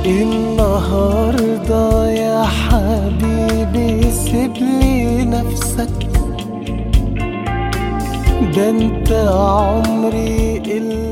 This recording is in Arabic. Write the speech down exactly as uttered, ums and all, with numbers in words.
النهاردة يا حبيبي سيبلي نفسك، ده انت عمري اللي